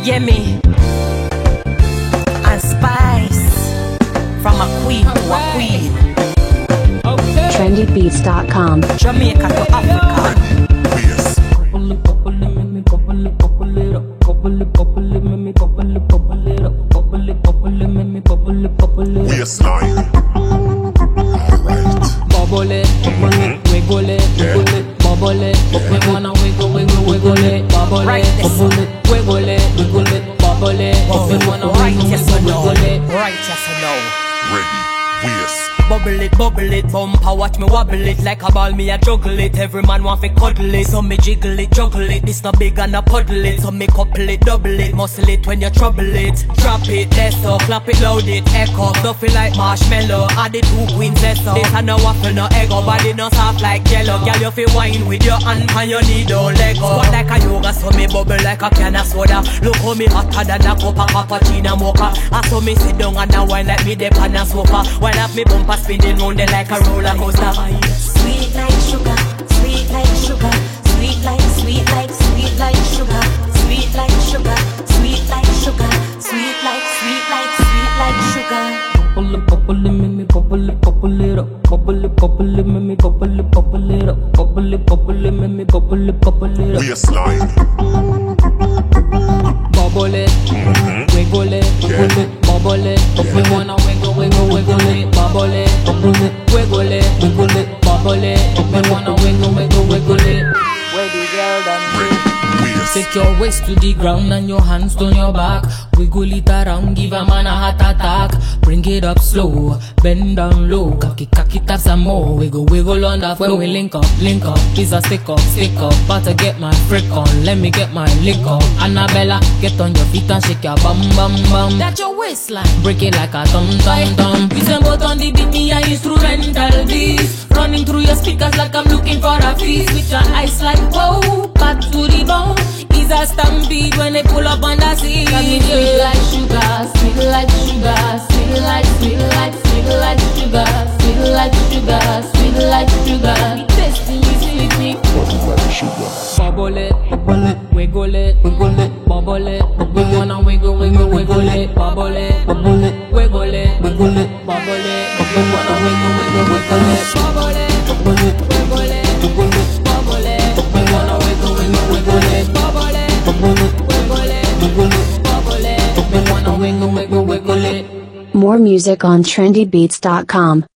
Yeah, me and Spice from a queen to a queen. trendybeats.com. Jamaica to Africa. Yes. Waistline. Alright. Bubble it, wiggle it, wiggle it, bubble it. We wanna wiggle it, bubble Right, it, bubble it, wiggle it, bubble it. We wanna Right, yes or no? wiggle it. Right, yes or no? Ready. Waist. Bubble it, bumper, watch me wobble it. Like a ball, me a juggle it. Every man want fi cuddle it. So me jiggle it, juggle it. This not big and a puddle it. So me couple it, double it. Muscle it when you trouble it. Drop it, let's up, clap it, loud it, echo. Don't feel like marshmallow. Add the two queens, let's up. This a no waffle, no egg. Body no soft like jello. Girl, you fi wine with your hand and your knee don't let go. Squat like a yoga, so me bubble like a can of soda. Look how me hotter than a cup of cappuccino mocha. I saw me sit down and a wine like me dip on a sofa. While up me bumper spinning round there like a roller coaster. Sweet like sugar, sweet like sugar, sweet like sweet like sweet like sugar, sweet like sugar, sweet like sugar, sweet like sweet like sweet like sugar. Bubble it, make me bubble it up. Bubble it, make me bubble it up. Bubble it, make me bubble it up. Waistline. Bubble it, wiggle it, bubble it. We wanna wiggle it, bubble it, wiggle it, bubble it. We wanna wiggle it. Where the girl done? Ready. Waist. Take your waist to the ground and your hands on your back. Wiggle it around, give a man a heart attack. Bring it up slow, bend down low. Cock it up some more. Wiggle on the floor. When we link up, is a stick up. About to get my freak on, let me get my lick up. Annabella, get on your feet and shake your bum. That's your waistline. Break it like a thumb. We send both on the beat, me and instrumental beats. Running through your speakers like I'm looking for a feast. With your eyes like whoa, back to the bone. Is a stampede when they pull up on the scene. Sweet like sugar, sweet like sugar, sweet like sugar, sweet like sugar, sweet like sugar. Me tasting you sweet me. Bubble it, wiggle it, bubble it. We wanna wiggle it, bubble it, wiggle it, bubble it. We wanna wiggle it, bubble it, wiggle it, bubble it. More music on trendybeats.com.